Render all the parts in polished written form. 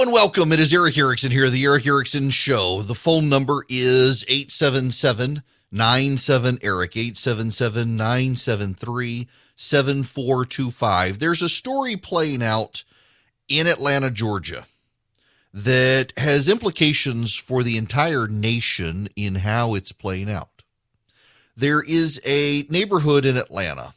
and welcome. It is Erick Erickson here, the Erick Erickson Show. The phone number is 877-97-ERIC, 877-973-7425. There's a story playing out in Atlanta, Georgia, that has implications for the entire nation in how it's playing out. There is a neighborhood in Atlanta.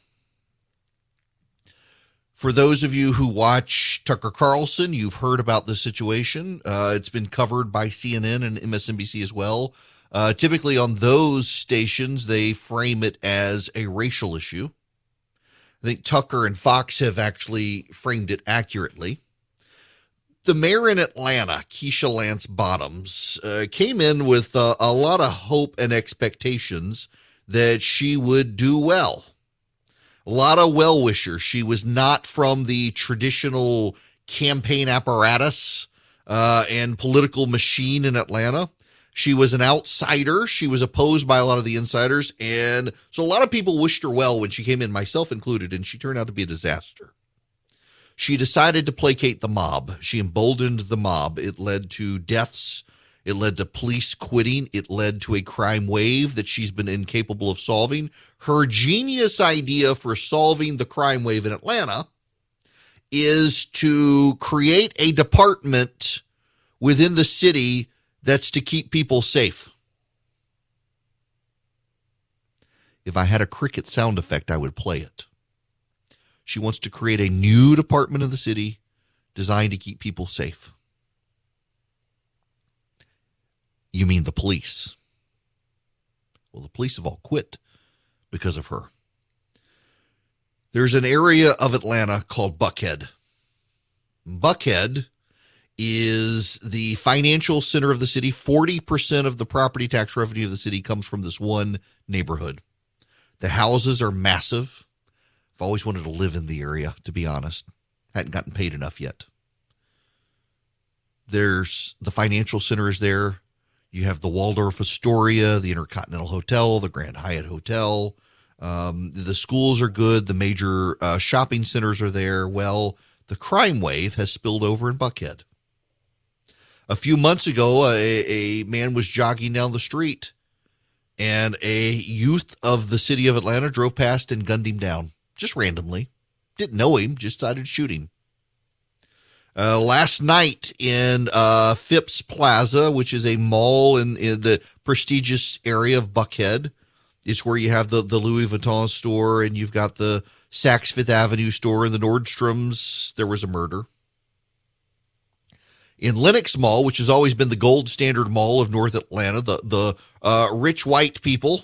For those of you who watch Tucker Carlson, you've heard about this situation. It's been covered by CNN and MSNBC as well. Typically on those stations, they frame it as a racial issue. I think Tucker and Fox have actually framed it accurately. The mayor in Atlanta, Keisha Lance Bottoms, came in with a lot of hope and expectations that she would do well. A lot of well-wishers. She was not from the traditional campaign apparatus and political machine in Atlanta. She was an outsider. She was opposed by a lot of the insiders. And so a lot of people wished her well when she came in, myself included, and she turned out to be a disaster. She decided to placate the mob. She emboldened the mob. It led to deaths. It led to police quitting. It led to a crime wave that she's been incapable of solving. Her genius idea for solving the crime wave in Atlanta is to create a department within the city that's to keep people safe. If I had a cricket sound effect, I would play it. She wants to create a new department of the city designed to keep people safe. You mean the police? Well, the police have all quit because of her. There's an area of Atlanta called Buckhead. Buckhead is the financial center of the city. 40% of the property tax revenue of the city comes from this one neighborhood. The houses are massive. I've always wanted to live in the area, to be honest. Hadn't gotten paid enough yet. There's the financial center is there. You have the Waldorf Astoria, the Intercontinental Hotel, the Grand Hyatt Hotel. The schools are good. The major shopping centers are there. Well, the crime wave has spilled over in Buckhead. A few months ago, a man was jogging down the street, and a youth of the city of Atlanta drove past and gunned him down, just randomly. Didn't know him, just decided to shoot him. Last night in Phipps Plaza, which is a mall in the prestigious area of Buckhead. It's where you have the Louis Vuitton store, and you've got the Saks Fifth Avenue store and the Nordstrom's. There was a murder. In Lenox Mall, which has always been the gold standard mall of North Atlanta, the rich white people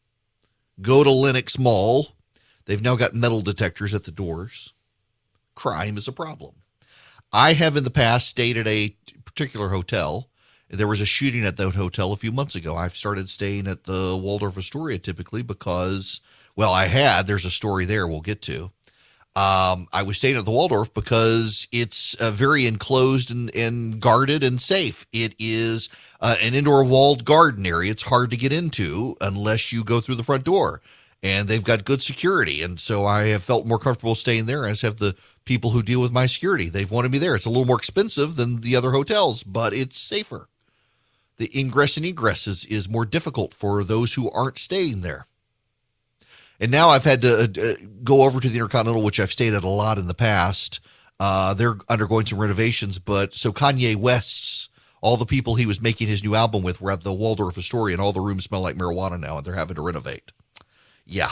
go to Lenox Mall. They've now got metal detectors at the doors. Crime is a problem. I have in the past stayed at a particular hotel. There was a shooting at that hotel a few months ago. I've started staying at the Waldorf Astoria typically because, well, there's a story there we'll get to. I was staying at the Waldorf because it's very enclosed and guarded and safe. It is an indoor walled garden area. It's hard to get into unless you go through the front door. And they've got good security. And so I have felt more comfortable staying there, as have the people who deal with my security. They've wanted me there. It's a little more expensive than the other hotels, but it's safer. The ingress and egress is more difficult for those who aren't staying there. And now I've had to go over to the Intercontinental, which I've stayed at a lot in the past. They're undergoing some renovations, but so Kanye West's, all the people he was making his new album with were at the Waldorf Astoria, and all the rooms smell like marijuana now, and they're having to renovate. Yeah.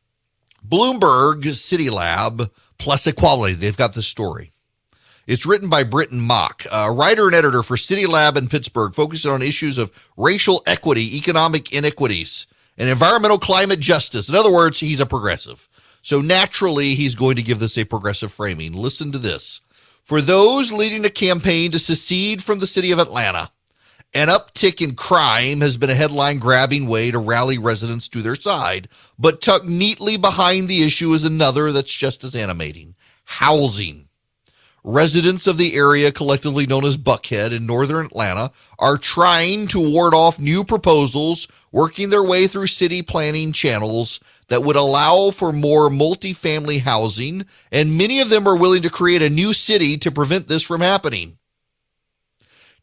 Bloomberg City Lab plus Equality. They've got this story. It's written by Britton Mock, a writer and editor for City Lab in Pittsburgh, focusing on issues of racial equity, economic inequities, and environmental climate justice. In other words, he's a progressive. So naturally, he's going to give this a progressive framing. Listen to this. For those leading a campaign to secede from the city of Atlanta, an uptick in crime has been a headline-grabbing way to rally residents to their side, but tucked neatly behind the issue is another that's just as animating: housing. Residents of the area, collectively known as Buckhead in northern Atlanta, are trying to ward off new proposals, working their way through city planning channels that would allow for more multifamily housing, and many of them are willing to create a new city to prevent this from happening.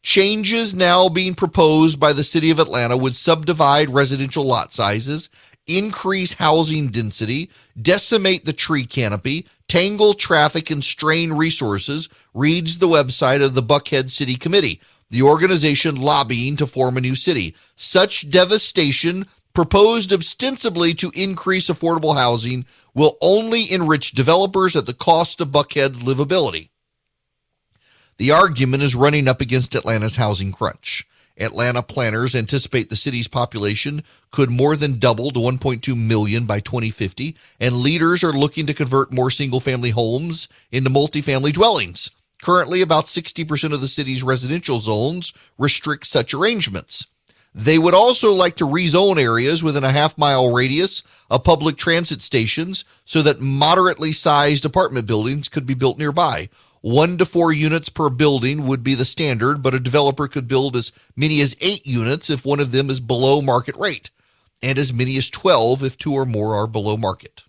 Changes now being proposed by the city of Atlanta would subdivide residential lot sizes, increase housing density, decimate the tree canopy, tangle traffic, and strain resources, reads the website of the Buckhead City Committee, the organization lobbying to form a new city. Such devastation, proposed ostensibly to increase affordable housing, will only enrich developers at the cost of Buckhead's livability. The argument is running up against Atlanta's housing crunch. Atlanta planners anticipate the city's population could more than double to 1.2 million by 2050, and leaders are looking to convert more single-family homes into multifamily dwellings. Currently, about 60% of the city's residential zones restrict such arrangements. They would also like to rezone areas within a half-mile radius of public transit stations so that moderately sized apartment buildings could be built nearby. 1 to 4 units per building would be the standard, but a developer could build as many as 8 units if one of them is below market rate, and as many as 12 if 2 or more are below market.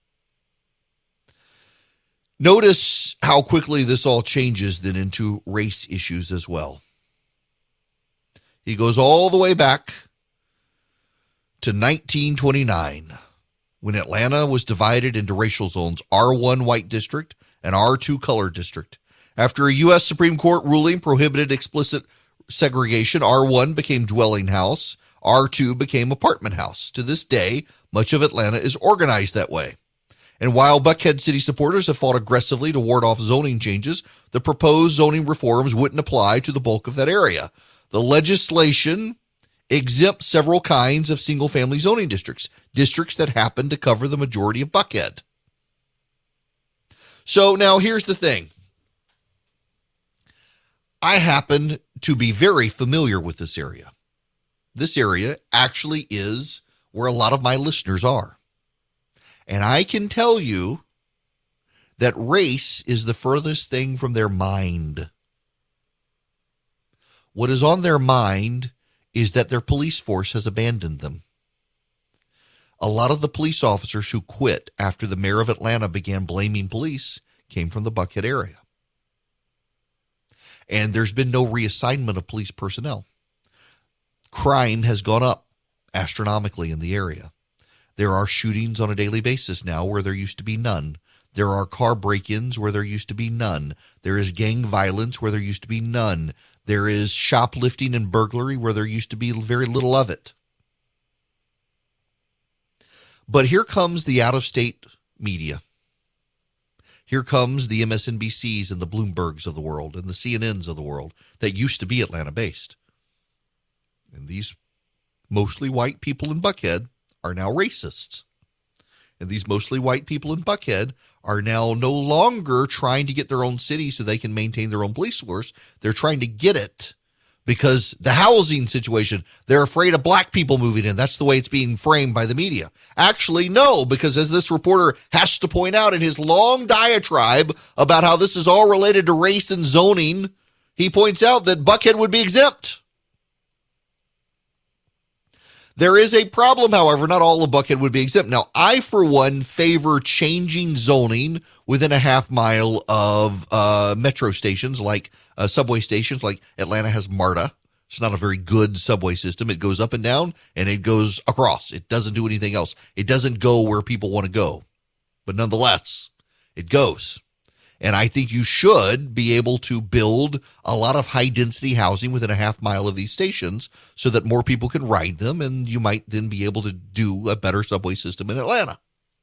Notice how quickly this all changes then into race issues as well. He goes all the way back to 1929, when Atlanta was divided into racial zones, R1 white district and R2 colored district. After a U.S. Supreme Court ruling prohibited explicit segregation, R1 became dwelling house, R2 became apartment house. To this day, much of Atlanta is organized that way. And while Buckhead City supporters have fought aggressively to ward off zoning changes, the proposed zoning reforms wouldn't apply to the bulk of that area. The legislation exempts several kinds of single-family zoning districts, districts that happen to cover the majority of Buckhead. So now here's the thing. I happen to be very familiar with this area. This area actually is where a lot of my listeners are. And I can tell you that race is the furthest thing from their mind. What is on their mind is that their police force has abandoned them. A lot of the police officers who quit after the mayor of Atlanta began blaming police came from the Buckhead area. And there's been no reassignment of police personnel. Crime has gone up astronomically in the area. There are shootings on a daily basis now where there used to be none. There are car break-ins where there used to be none. There is gang violence where there used to be none. There is shoplifting and burglary where there used to be very little of it. But here comes the out-of-state media. Here comes the MSNBCs and the Bloombergs of the world and the CNNs of the world that used to be Atlanta-based. And these mostly white people in Buckhead are now racists. And these mostly white people in Buckhead are now no longer trying to get their own city so they can maintain their own police force. They're trying to get it because the housing situation, they're afraid of black people moving in. That's the way it's being framed by the media. Actually, no, because as this reporter has to point out in his long diatribe about how this is all related to race and zoning, he points out that Buckhead would be exempt. There is a problem, however, not all of Buckhead would be exempt. Now, I, for one, favor changing zoning within a half mile of metro stations, like subway stations, like Atlanta has MARTA. It's not a very good subway system. It goes up and down, and it goes across. It doesn't do anything else. It doesn't go where people want to go. But nonetheless, it goes. And I think you should be able to build a lot of high-density housing within a half mile of these stations so that more people can ride them, and you might then be able to do a better subway system in Atlanta.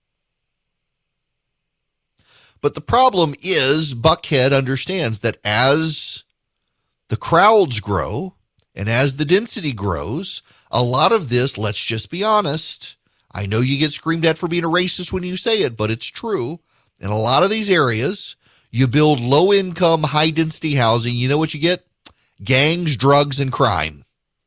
But the problem is Buckhead understands that as the crowds grow and as the density grows, a lot of this, let's just be honest, I know you get screamed at for being a racist when you say it, but it's true. In a lot of these areas, you build low-income, high-density housing. You know what you get? Gangs, drugs, and crime.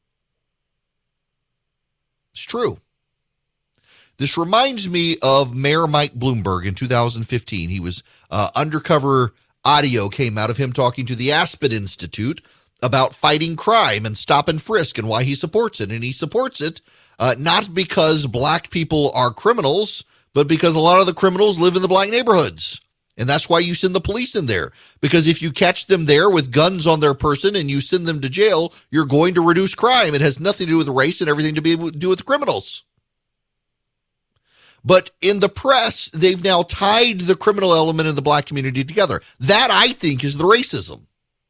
It's true. This reminds me of Mayor Mike Bloomberg in 2015. He was undercover audio came out of him talking to the Aspen Institute about fighting crime and stop and frisk and why he supports it. And he supports it not because black people are criminals, but because a lot of the criminals live in the black neighborhoods. And that's why you send the police in there. Because if you catch them there with guns on their person and you send them to jail, you're going to reduce crime. It has nothing to do with race and everything to do with criminals. But in the press, they've now tied the criminal element and the black community together. That, I think, is the racism.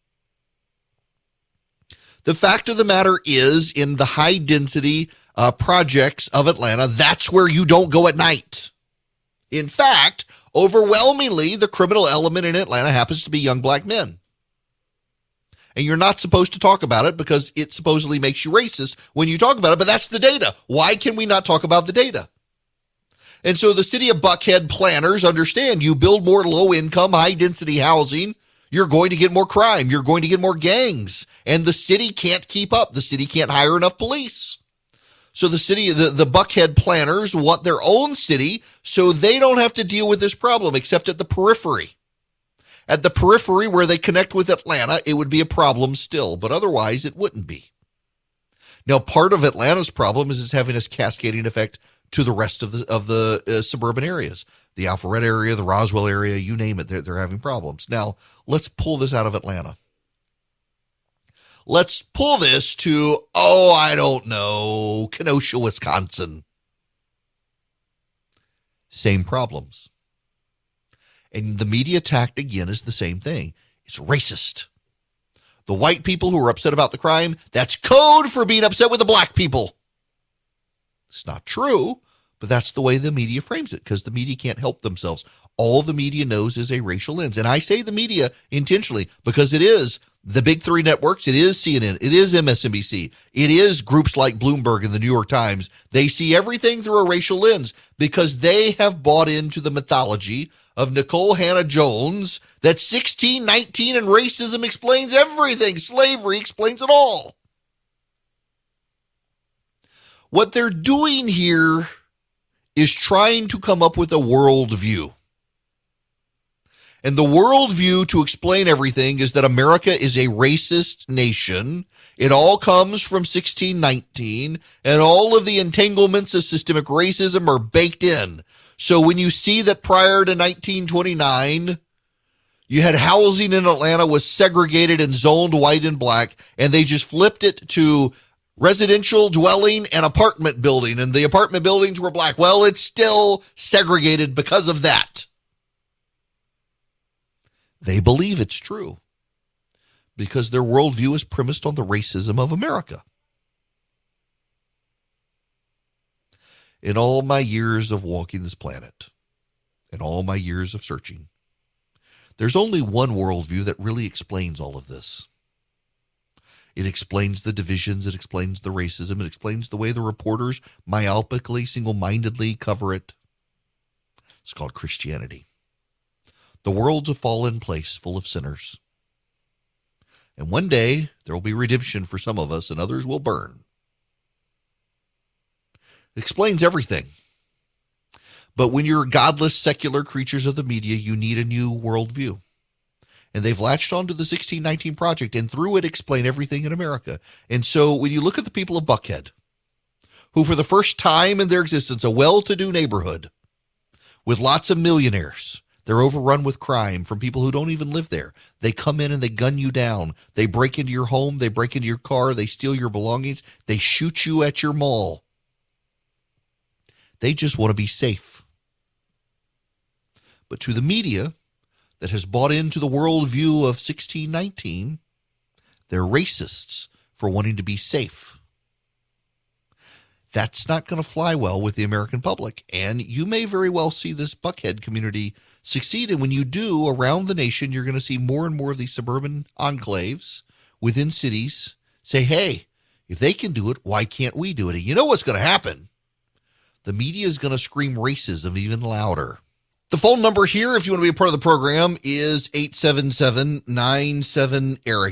The fact of the matter is, in the high-density projects of Atlanta, that's where you don't go at night. In fact, overwhelmingly, the criminal element in Atlanta happens to be young black men. And you're not supposed to talk about it because it supposedly makes you racist when you talk about it, but that's the data. Why can we not talk about the data? And so the city of Buckhead planners understand you build more low-income, high-density housing, you're going to get more crime, you're going to get more gangs, and the city can't keep up. The city can't hire enough police. So the city, the Buckhead planners want their own city so they don't have to deal with this problem except at the periphery. At the periphery where they connect with Atlanta, it would be a problem still, but otherwise it wouldn't be. Now, part of Atlanta's problem is it's having this cascading effect to the rest of the suburban areas. The Alpharetta area, the Roswell area, you name it, they're having problems. Now, let's pull this out of Atlanta. Let's pull this to, I don't know, Kenosha, Wisconsin. Same problems. And the media tact, again, is the same thing. It's racist. The white people who are upset about the crime, that's code for being upset with the black people. It's not true, but that's the way the media frames it, because the media can't help themselves. All the media knows is a racial lens. And I say the media intentionally because it is the big three networks. It is CNN. It is MSNBC. It is groups like Bloomberg and the New York Times. They see everything through a racial lens because they have bought into the mythology of Nicole Hannah-Jones that 1619 and racism explains everything. Slavery explains it all. What they're doing here is trying to come up with a worldview. And the worldview to explain everything is that America is a racist nation. It all comes from 1619, and all of the entanglements of systemic racism are baked in. So when you see that prior to 1929, you had housing in Atlanta was segregated and zoned white and black, and they just flipped it to residential dwelling and apartment building, and the apartment buildings were black. Well, it's still segregated because of that. They believe it's true because their worldview is premised on the racism of America. In all my years of walking this planet, in all my years of searching, there's only one worldview that really explains all of this. It explains the divisions. It explains the racism. It explains the way the reporters myopically, single-mindedly cover it. It's called Christianity. The world's a fallen place full of sinners. And one day, there will be redemption for some of us, and others will burn. It explains everything. But when you're godless, secular creatures of the media, you need a new worldview. And they've latched onto the 1619 Project, and through it explain everything in America. And so when you look at the people of Buckhead, who for the first time in their existence, a well-to-do neighborhood with lots of millionaires, they're overrun with crime from people who don't even live there. They come in and they gun you down. They break into your home. They break into your car. They steal your belongings. They shoot you at your mall. They just want to be safe. But to the media that has bought into the worldview of 1619, they're racists for wanting to be safe. That's not going to fly well with the American public. And you may very well see this Buckhead community succeed. And when you do, around the nation, you're going to see more and more of these suburban enclaves within cities say, hey, if they can do it, why can't we do it? And you know what's going to happen? The media is going to scream racism even louder. The phone number here, if you want to be a part of the program, is 877-97-ERIC,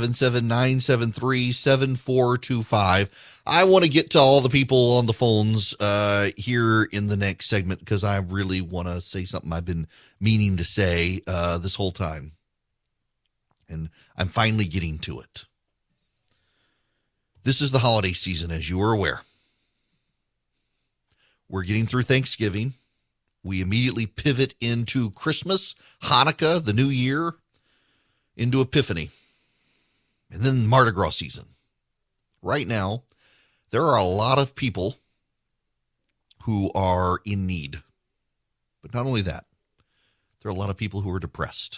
877-973-7425. I want to get to all the people on the phones here in the next segment because I really want to say something I've been meaning to say this whole time. And I'm finally getting to it. This is the holiday season, as you are aware. We're getting through Thanksgiving. We immediately pivot into Christmas, Hanukkah, the New Year, into Epiphany, and then Mardi Gras season. Right now, there are a lot of people who are in need. But not only that, there are a lot of people who are depressed.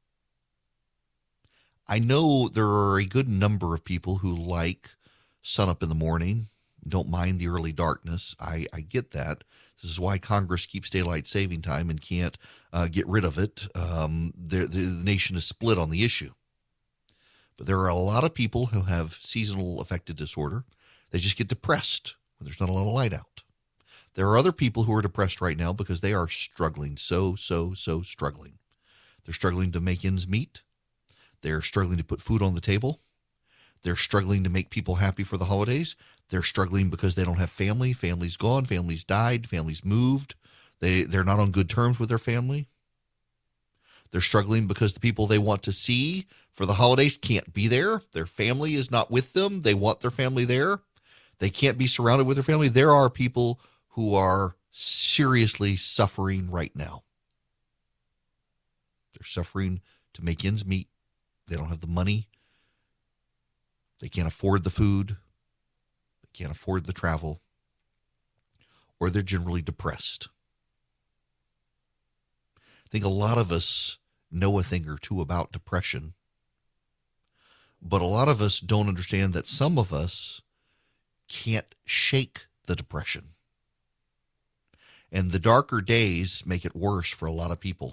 I know there are a good number of people who like sun up in the morning, don't mind the early darkness. I get that. This is why Congress keeps daylight saving time and can't get rid of it. The nation is split on the issue. But there are a lot of people who have seasonal affective disorder. They just get depressed when there's not a lot of light out. There are other people who are depressed right now because they are struggling, so struggling. They're struggling to make ends meet. They're struggling to put food on the table. They're struggling to make people happy for the holidays. They're struggling because they don't have family. Family's gone. Family's died. Family's moved. They're not on good terms with their family. They're struggling because the people they want to see for the holidays can't be there. Their family is not with them. They want their family there. They can't be surrounded with their family. There are people who are seriously suffering right now. They're suffering to make ends meet. They don't have the money. They can't afford the food. They can't afford the travel. Or they're generally depressed. I think a lot of us know a thing or two about depression, but a lot of us don't understand that some of us can't shake the depression. And the darker days make it worse for a lot of people.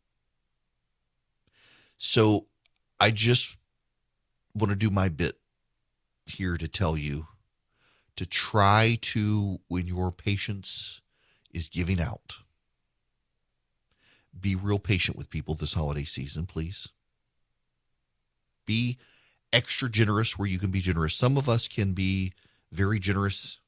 So I just want to do my bit here to tell you to try to, when your patience is giving out, be real patient with people this holiday season, please. Be extra generous where you can be generous. Some of us can be very generous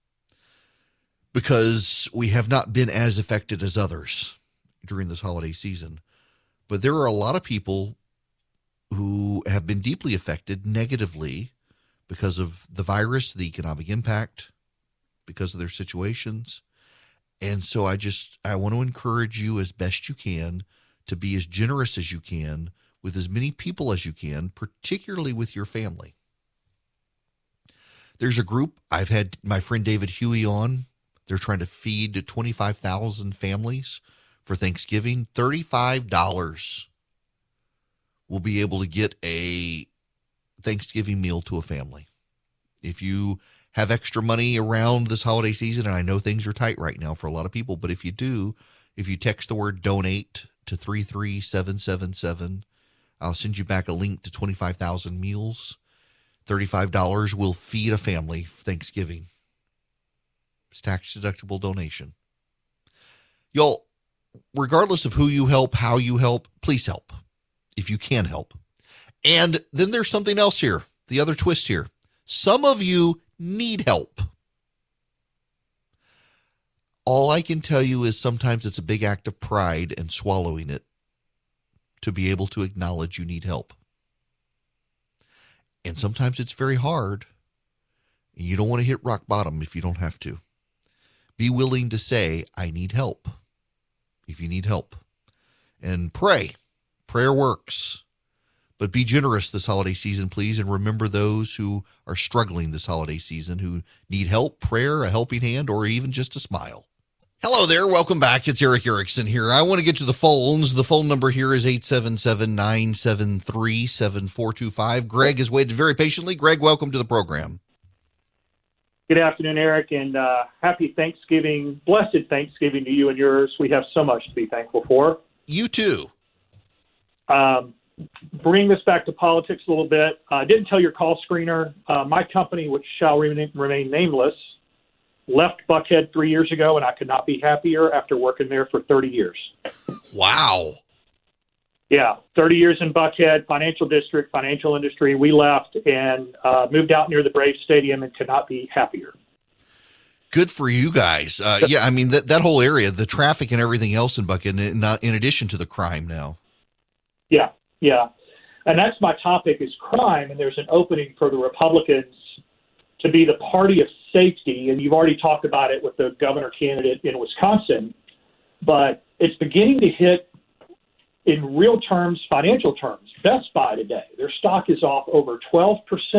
because we have not been as affected as others during this holiday season. But there are a lot of people who have been deeply affected negatively because of the virus, the economic impact, because of their situations. And so I want to encourage you as best you can to be as generous as you can with as many people as you can, particularly with your family. There's a group, I've had my friend David Huey on. They're trying to feed 25,000 families for Thanksgiving. $35 will be able to get a Thanksgiving meal to a family. If you have extra money around this holiday season, and I know things are tight right now for a lot of people, but if you do, if you text the word donate to 33777, I'll send you back a link to 25,000 meals. $35 will feed a family Thanksgiving. It's tax-deductible donation. Y'all, regardless of who you help, how you help, please help if you can help. And then there's something else here, the other twist here. Some of you need help. All I can tell you is sometimes it's a big act of pride and swallowing it to be able to acknowledge you need help. And sometimes it's very hard. And you don't want to hit rock bottom if you don't have to. Be willing to say, I need help, if you need help. And pray. Prayer works. But be generous this holiday season, please, and remember those who are struggling this holiday season, who need help, prayer, a helping hand, or even just a smile. Hello there. Welcome back. It's Erick Erickson here. I want to get to the phones. The phone number here is 877-973-7425. Greg has waited very patiently. Greg, welcome to the program. Good afternoon, Eric, and happy Thanksgiving, blessed Thanksgiving to you and yours. We have so much to be thankful for. You too. Bring this back to politics a little bit. I didn't tell your call screener. My company, which shall remain nameless, left Buckhead 3 years ago, and I could not be happier after working there for 30 years. Wow. Yeah, 30 years in Buckhead, financial district, financial industry. We left and moved out near the Braves Stadium and could not be happier. Good for you guys. Yeah, I mean, that whole area, the traffic and everything else in Buckhead, not in addition to the crime now. Yeah. And that's my topic is crime, and there's an opening for the Republicans to be the party of safety, and you've already talked about it with the governor candidate in Wisconsin. but it's beginning to hit in real terms, financial terms. Best Buy today, their stock is off over 12%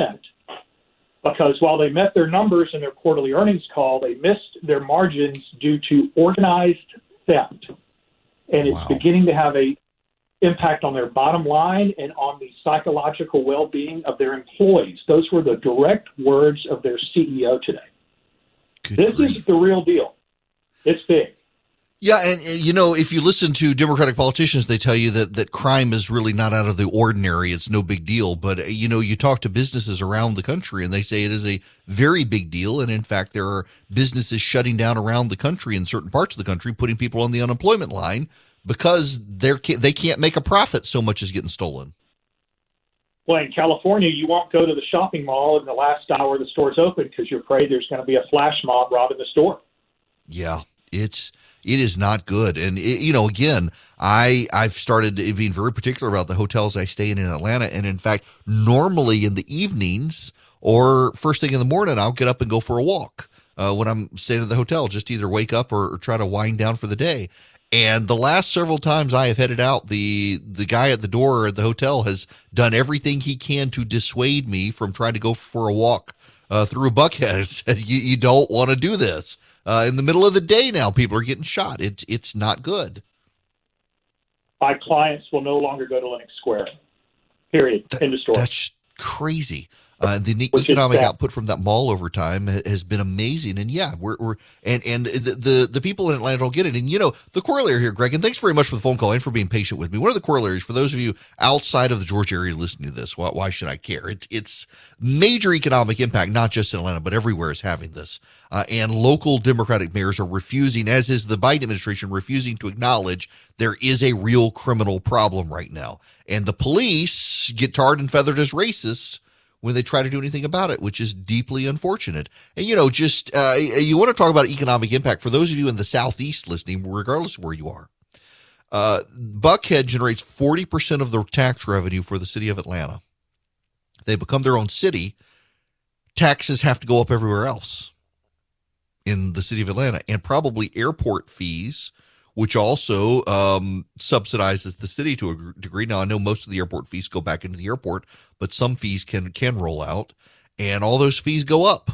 because while they met their numbers in their quarterly earnings call, they missed their margins due to organized theft. And it's beginning to have a impact on their bottom line and on the psychological well-being of their employees. Those were the direct words of their CEO today. This is the real deal. It's big. Yeah, and you know, if you listen to Democratic politicians, they tell you that crime is really not out of the ordinary. It's no big deal. But, you know, you talk to businesses around the country and they say it is a very big deal. And in fact, there are businesses shutting down around the country in certain parts of the country, putting people on the unemployment line because they can't make a profit. So much is getting stolen. Well, in California, you won't go to the shopping mall in the last hour the store's open because you're afraid there's going to be a flash mob robbing the store. Yeah, it is not good. And, you know, again, I've started being very particular about the hotels I stay in Atlanta. And in fact, normally in the evenings or first thing in the morning, I'll get up and go for a walk when I'm staying at the hotel, just either wake up or try to wind down for the day. And the last several times I have headed out, the guy at the door at the hotel has done everything he can to dissuade me from trying to go for a walk through Buckhead. Said, you don't want to do this. In the middle of the day now, people are getting shot. It's not good. My clients will no longer go to Lenox Square. Period. End of story. That's crazy. The economic output from that mall over time has been amazing. And yeah, the people in Atlanta don't get it. And you know, the corollary here, Greg, and thanks very much for the phone call and for being patient with me. One of the corollaries for those of you outside of the Georgia area listening to this, why should I care? It's major economic impact, not just in Atlanta, but everywhere is having this. And local Democratic mayors are refusing, as is the Biden administration, refusing to acknowledge there is a real criminal problem right now. And the police get tarred and feathered as racists when they try to do anything about it, which is deeply unfortunate. And, you know, just you want to talk about economic impact for those of you in the Southeast listening, regardless of where you are. Buckhead generates 40% of the tax revenue for the city of Atlanta. They become their own city. Taxes have to go up everywhere else in the city of Atlanta, and probably airport fees, which also subsidizes the city to a degree. Now, I know most of the airport fees go back into the airport, but some fees can roll out, and all those fees go up.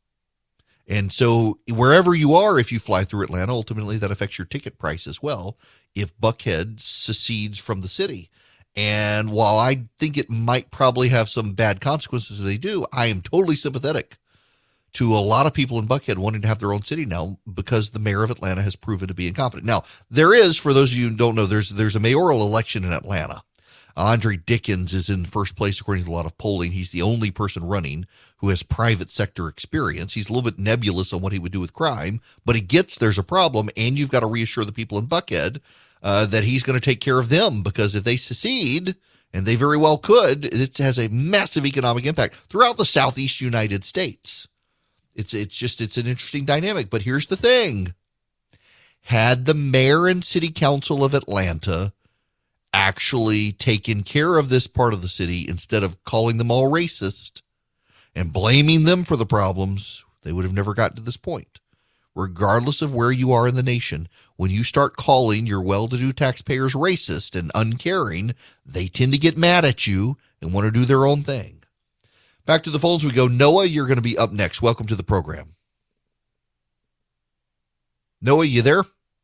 And so wherever you are, if you fly through Atlanta, ultimately that affects your ticket price as well if Buckhead secedes from the city. And while I think it might probably have some bad consequences if they do, I am totally sympathetic to a lot of people in Buckhead wanting to have their own city now because the mayor of Atlanta has proven to be incompetent. Now, there is, for those of you who don't know, there's a mayoral election in Atlanta. Andre Dickens is in first place according to a lot of polling. He's the only person running who has private sector experience. He's a little bit nebulous on what he would do with crime, but he gets there's a problem, and you've got to reassure the people in Buckhead that he's going to take care of them, because if they secede, and they very well could, it has a massive economic impact throughout the Southeast United States. It's an interesting dynamic. But here's the thing. Had the mayor and city council of Atlanta actually taken care of this part of the city instead of calling them all racist and blaming them for the problems, they would have never gotten to this point. Regardless of where you are in the nation, when you start calling your well-to-do taxpayers racist and uncaring, they tend to get mad at you and want to do their own thing. Back to the phones we go. Noah, you're going to be up next. Welcome to the program. Noah, you there?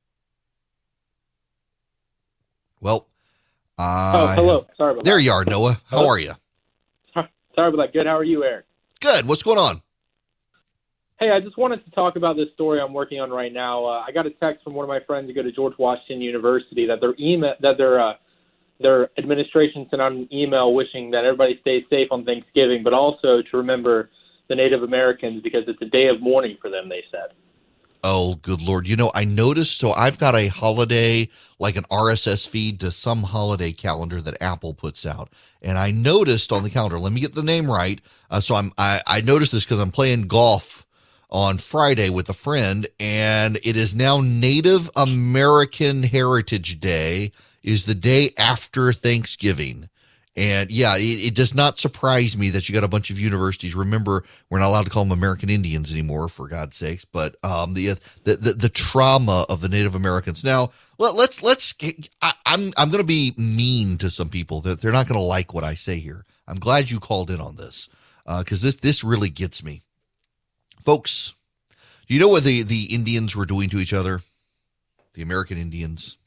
Well, hello. Sorry about that. There you are, Noah. How are you? Sorry about that. Good. How are you, Eric? Good. What's going on? Hey, I just wanted to talk about this story I'm working on right now. I got a text from one of my friends who go to George Washington University that their administration sent out an email wishing that everybody stays safe on Thanksgiving, but also to remember the Native Americans because it's a day of mourning for them, they said. Oh, good Lord. You know, I noticed, so I've got a holiday, like an RSS feed to some holiday calendar that Apple puts out. And I noticed on the calendar, let me get the name right. I noticed this because I'm playing golf on Friday with a friend, and it is now Native American Heritage Day, is the day after Thanksgiving. And yeah, it does not surprise me that you got a bunch of universities. Remember, we're not allowed to call them American Indians anymore, for God's sakes. But the trauma of the Native Americans. Now, I'm going to be mean to some people that they're not going to like what I say here. I'm glad you called in on this because this really gets me, folks. You know what the Indians were doing to each other, the American Indians.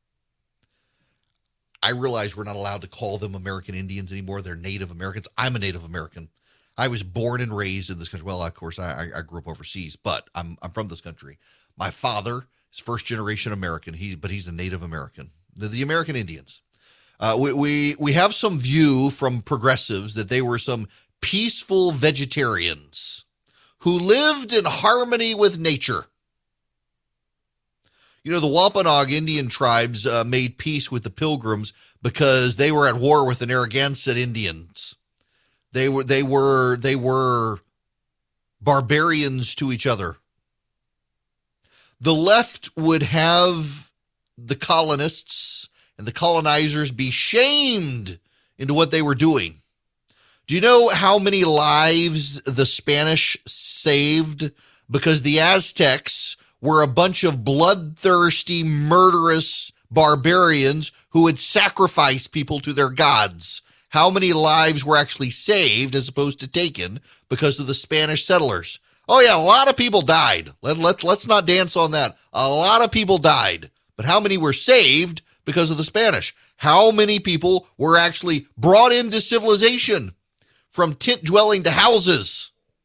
I realize we're not allowed to call them American Indians anymore. They're Native Americans. I'm a Native American. I was born and raised in this country. Well, of course, I grew up overseas, but I'm from this country. My father is first generation American. But he's a Native American. The American Indians. We have some view from progressives that they were some peaceful vegetarians who lived in harmony with nature. You know, the Wampanoag Indian tribes made peace with the Pilgrims because they were at war with the Narragansett Indians. They were barbarians to each other. The left would have the colonists and the colonizers be shamed into what they were doing. Do you know how many lives the Spanish saved? Because the Aztecs were a bunch of bloodthirsty, murderous barbarians who had sacrificed people to their gods. How many lives were actually saved as opposed to taken because of the Spanish settlers? Oh yeah, a lot of people died. Let's not dance on that. A lot of people died. But how many were saved because of the Spanish? How many people were actually brought into civilization from tent dwelling to houses?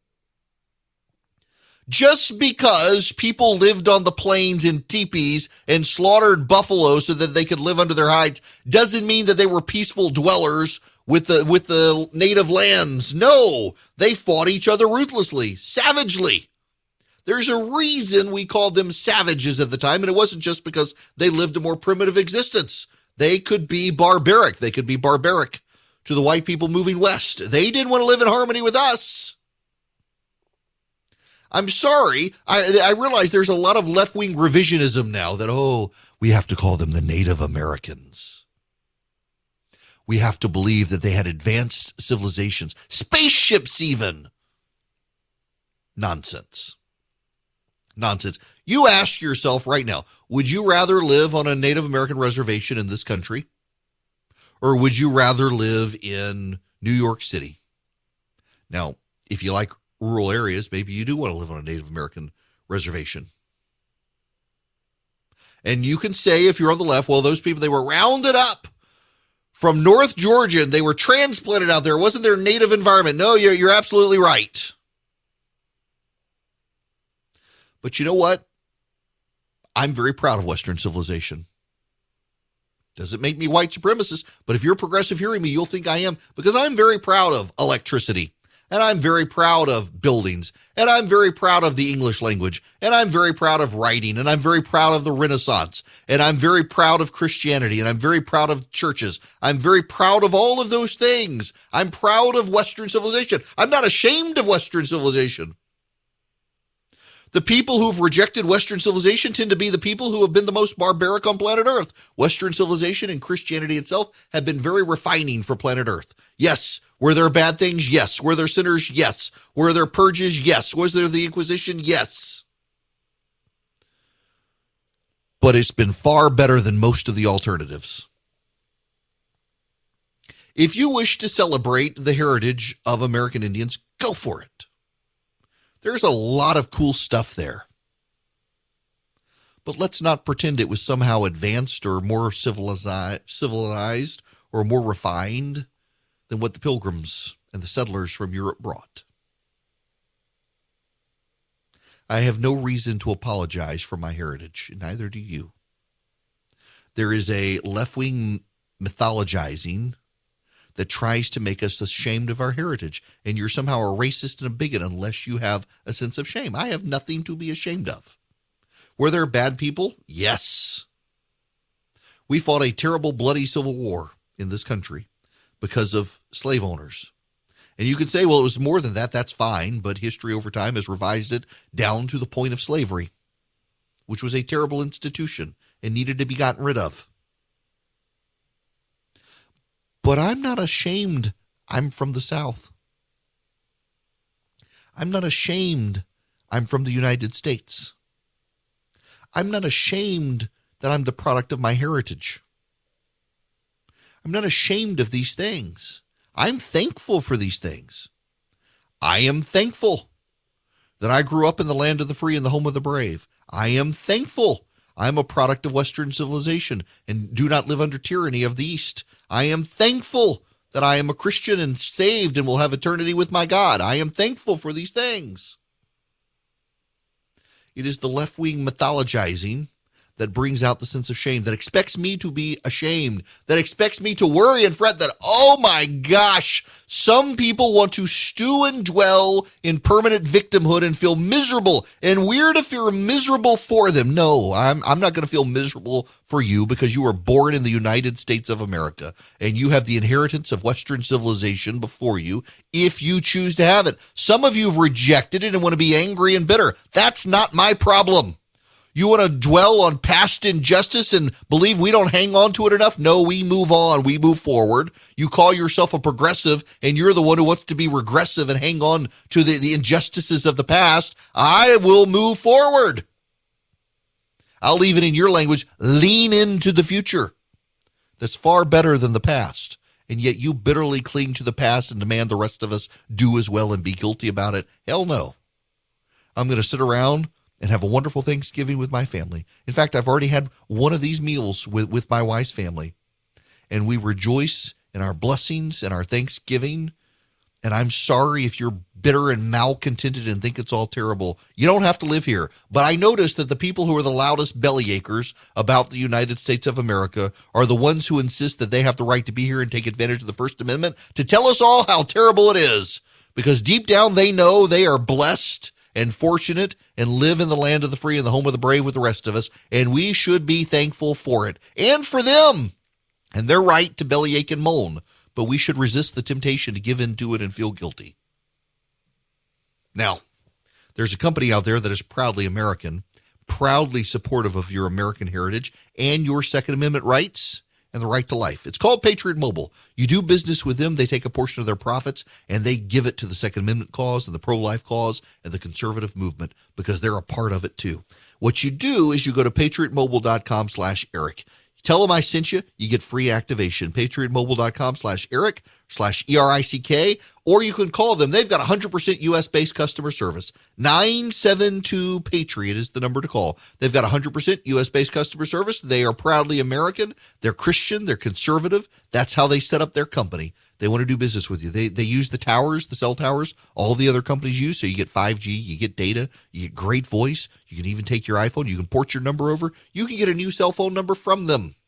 Just because people lived on the plains in teepees and slaughtered buffalo so that they could live under their hides doesn't mean that they were peaceful dwellers with the native lands. No, they fought each other ruthlessly, savagely. There's a reason we called them savages at the time, and it wasn't just because they lived a more primitive existence. They could be barbaric. They could be barbaric to the white people moving west. They didn't want to live in harmony with us. I'm sorry. I realize there's a lot of left-wing revisionism now that, we have to call them the Native Americans. We have to believe that they had advanced civilizations, spaceships even. Nonsense. You ask yourself right now, would you rather live on a Native American reservation in this country? Or would you rather live in New York City? Now, if you like rural areas, maybe you do want to live on a Native American reservation. And you can say, if you're on the left, well, those people, they were rounded up from North Georgia and they were transplanted out there. It wasn't their native environment. No, you're absolutely right. But you know what? I'm very proud of Western civilization. Doesn't make me white supremacist, but if you're progressive hearing me, you'll think I am, because I'm very proud of electricity. And I'm very proud of buildings, and I'm very proud of the English language, and I'm very proud of writing, and I'm very proud of the Renaissance, and I'm very proud of Christianity, and I'm very proud of churches. I'm very proud of all of those things. I'm proud of Western civilization. I'm not ashamed of Western civilization. The people who've rejected Western civilization tend to be the people who have been the most barbaric on planet Earth. Western civilization and Christianity itself have been very refining for planet Earth. Yes. Were there bad things? Yes. Were there sinners? Yes. Were there purges? Yes. Was there the Inquisition? Yes. But it's been far better than most of the alternatives. If you wish to celebrate the heritage of American Indians, go for it. There's a lot of cool stuff there. But let's not pretend it was somehow advanced or more civilized or more refined than what the Pilgrims and the settlers from Europe brought. I have no reason to apologize for my heritage, and neither do you. There is a left-wing mythologizing that tries to make us ashamed of our heritage, and you're somehow a racist and a bigot unless you have a sense of shame. I have nothing to be ashamed of. Were there bad people? Yes. We fought a terrible, bloody civil war in this country because of slave owners. And you could say, well, it was more than that. That's fine. But history over time has revised it down to the point of slavery, which was a terrible institution and needed to be gotten rid of. But I'm not ashamed I'm from the South. I'm not ashamed I'm from the United States. I'm not ashamed that I'm the product of my heritage. I'm not ashamed of these things. I'm thankful for these things. I am thankful that I grew up in the land of the free and the home of the brave. I am thankful I'm a product of Western civilization and do not live under tyranny of the East. I am thankful that I am a Christian and saved and will have eternity with my God. I am thankful for these things. It is the left-wing mythologizing that brings out the sense of shame, that expects me to be ashamed, that expects me to worry and fret that, oh my gosh, some people want to stew and dwell in permanent victimhood and feel miserable, and we're to feel miserable for them. No, I'm not going to feel miserable for you because you were born in the United States of America and you have the inheritance of Western civilization before you if you choose to have it. Some of you have rejected it and want to be angry and bitter. That's not my problem. You want to dwell on past injustice and believe we don't hang on to it enough? No, we move on. We move forward. You call yourself a progressive and you're the one who wants to be regressive and hang on to the injustices of the past. I will move forward. I'll leave it in your language, lean into the future. That's far better than the past. And yet you bitterly cling to the past and demand the rest of us do as well and be guilty about it. Hell no. I'm going to sit around and have a wonderful Thanksgiving with my family. In fact, I've already had one of these meals with my wife's family. And we rejoice in our blessings and our Thanksgiving. And I'm sorry if you're bitter and malcontented and think it's all terrible. You don't have to live here. But I notice that the people who are the loudest bellyachers about the United States of America are the ones who insist that they have the right to be here and take advantage of the First Amendment to tell us all how terrible it is. Because deep down they know they are blessed and fortunate and live in the land of the free and the home of the brave with the rest of us. And we should be thankful for it and for them and their right to bellyache and moan. But we should resist the temptation to give in to it and feel guilty. Now, there's a company out there that is proudly American, proudly supportive of your American heritage and your Second Amendment rights and the right to life. It's called Patriot Mobile. You do business with them, they take a portion of their profits, and they give it to the Second Amendment cause and the pro-life cause and the conservative movement because they're a part of it too. What you do is you go to patriotmobile.com/Eric. Tell them I sent you. You get free activation. patriotmobile.com/Eric/ERICK, or you can call them. They've got 100% U.S.-based customer service. 972-PATRIOT is the number to call. They've got 100% U.S.-based customer service. They are proudly American. They're Christian. They're conservative. That's how they set up their company. They want to do business with you. They use the towers, the cell towers, all the other companies use. So you get 5G, you get data, you get great voice. You can even take your iPhone. You can port your number over. You can get a new cell phone number from them.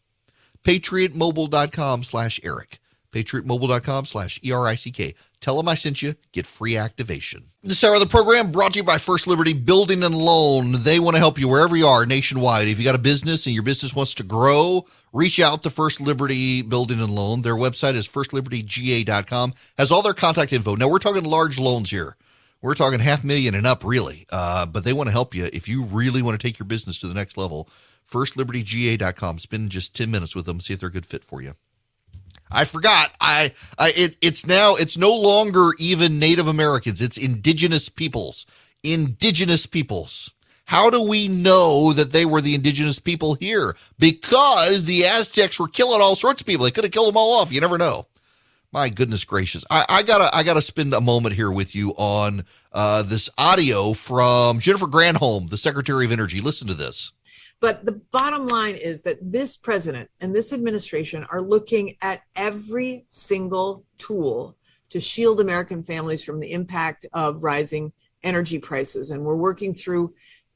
PatriotMobile.com/Eric. PatriotMobile.com/ERICK. Tell them I sent you. Get free activation. This hour of the program brought to you by First Liberty Building and Loan. They want to help you wherever you are nationwide. If you got a business and your business wants to grow, reach out to First Liberty Building and Loan. Their website is firstlibertyga.com. Has all their contact info. Now, we're talking large loans here. We're talking $500,000 and up, really. But they want to help you if you really want to take your business to the next level. firstlibertyga.com. Spend just 10 minutes with them. See if they're a good fit for you. I forgot. It's no longer even Native Americans. It's indigenous peoples. Indigenous peoples. How do we know that they were the indigenous people here? Because the Aztecs were killing all sorts of people. They could have killed them all off. You never know. My goodness gracious. I gotta spend a moment here with you on this audio from Jennifer Granholm, the Secretary of Energy. Listen to this. But the bottom line is that this president and this administration are looking at every single tool to shield American families from the impact of rising energy prices. And we're working through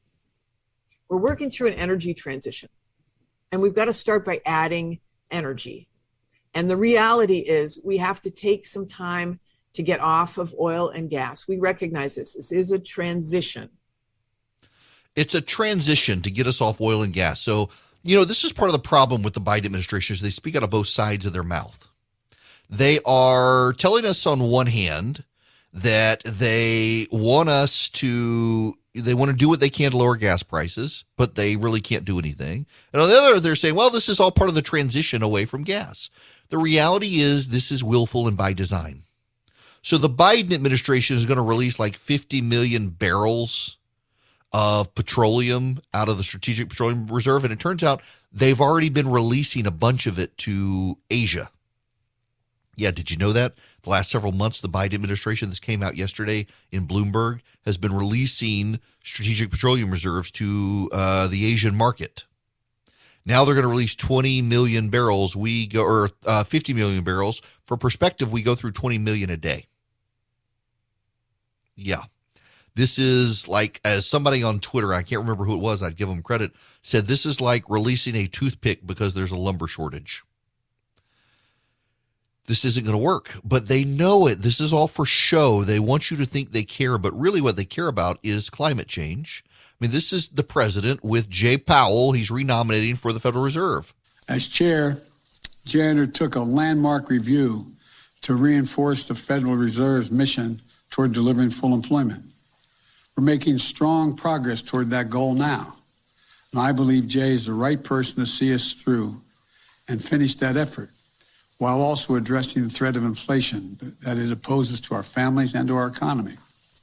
an energy transition. And we've got to start by adding energy. And the reality is we have to take some time to get off of oil and gas. We recognize this. This is a transition. It's a transition to get us off oil and gas. So, this is part of the problem with the Biden administration is they speak out of both sides of their mouth. They are telling us on one hand that they want to do what they can to lower gas prices, but they really can't do anything. And on the other, they're saying, well, this is all part of the transition away from gas. The reality is this is willful and by design. So the Biden administration is going to release like 50 million barrels of petroleum out of the Strategic Petroleum Reserve. And it turns out they've already been releasing a bunch of it to Asia. Yeah, did you know that? The last several months, the Biden administration, this came out yesterday in Bloomberg, has been releasing Strategic Petroleum Reserves to the Asian market. Now they're going to release 20 million barrels. 50 million barrels. For perspective, we go through 20 million a day. Yeah. This is like, as somebody on Twitter, I can't remember who it was, I'd give them credit, said this is like releasing a toothpick because there's a lumber shortage. This isn't going to work, but they know it. This is all for show. They want you to think they care, but really what they care about is climate change. I mean, this is the president with Jay Powell. He's renominating for the Federal Reserve. As chair, Jay undertook a landmark review to reinforce the Federal Reserve's mission toward delivering full employment. We're making strong progress toward that goal now. And I believe Jay is the right person to see us through and finish that effort, while also addressing the threat of inflation that it poses to our families and to our economy.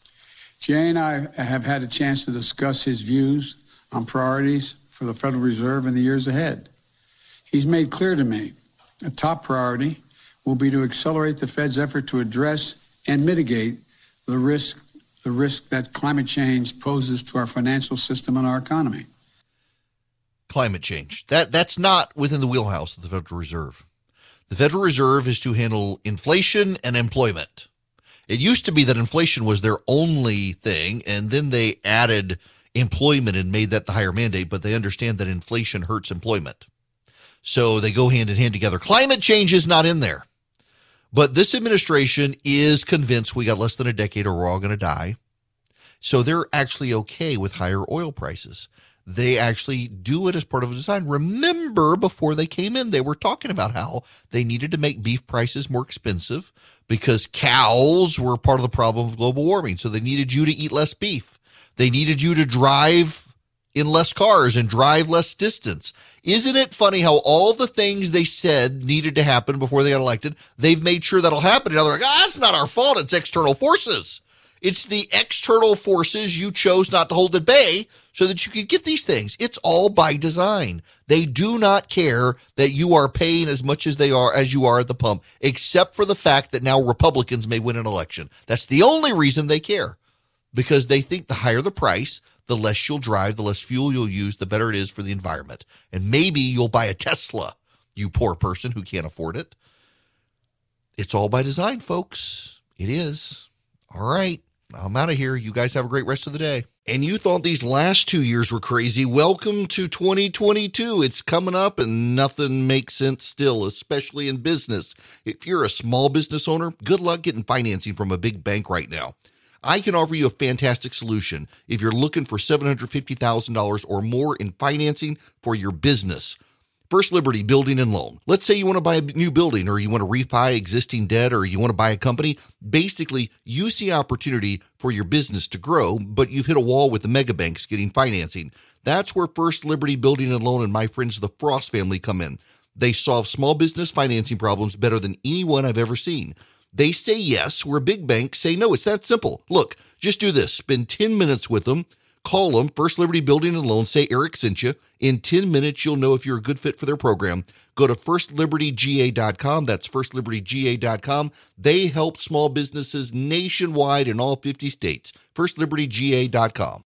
Jay and I have had a chance to discuss his views on priorities for the Federal Reserve in the years ahead. He's made clear to me a top priority will be to accelerate the Fed's effort to address and mitigate the risk that climate change poses to our financial system and our economy. Climate change. That's not within the wheelhouse of the Federal Reserve. The Federal Reserve is to handle inflation and employment. It used to be that inflation was their only thing, and then they added employment and made that the higher mandate, but they understand that inflation hurts employment. So they go hand in hand together. Climate change is not in there. But this administration is convinced we got less than a decade or we're all going to die. So they're actually okay with higher oil prices. They actually do it as part of a design. Remember, before they came in, they were talking about how they needed to make beef prices more expensive because cows were part of the problem of global warming. So they needed you to eat less beef. They needed you to drive in less cars and drive less distance. Isn't it funny how all the things they said needed to happen before they got elected, they've made sure that'll happen. Now they're like, it's not our fault. It's external forces. It's the external forces you chose not to hold at bay so that you could get these things. It's all by design. They do not care that you are paying as much as you are at the pump, except for the fact that now Republicans may win an election. That's the only reason they care, because they think the higher the price, the less you'll drive, the less fuel you'll use, the better it is for the environment. And maybe you'll buy a Tesla, you poor person who can't afford it. It's all by design, folks. It is. All right. I'm out of here. You guys have a great rest of the day. And you thought these last 2 years were crazy. Welcome to 2022. It's coming up and nothing makes sense still, especially in business. If you're a small business owner, good luck getting financing from a big bank right now. I can offer you a fantastic solution if you're looking for $750,000 or more in financing for your business. First Liberty Building and Loan. Let's say you want to buy a new building, or you want to refi existing debt, or you want to buy a company. Basically, you see opportunity for your business to grow, but you've hit a wall with the mega banks getting financing. That's where First Liberty Building and Loan and my friends the Frost family come in. They solve small business financing problems better than anyone I've ever seen. They say yes, where big banks say no. It's that simple. Look, just do this. Spend 10 minutes with them. Call them, First Liberty Building and Loan. Say Eric sent you. In 10 minutes, you'll know if you're a good fit for their program. Go to firstlibertyga.com. That's firstlibertyga.com. They help small businesses nationwide in all 50 states. firstlibertyga.com.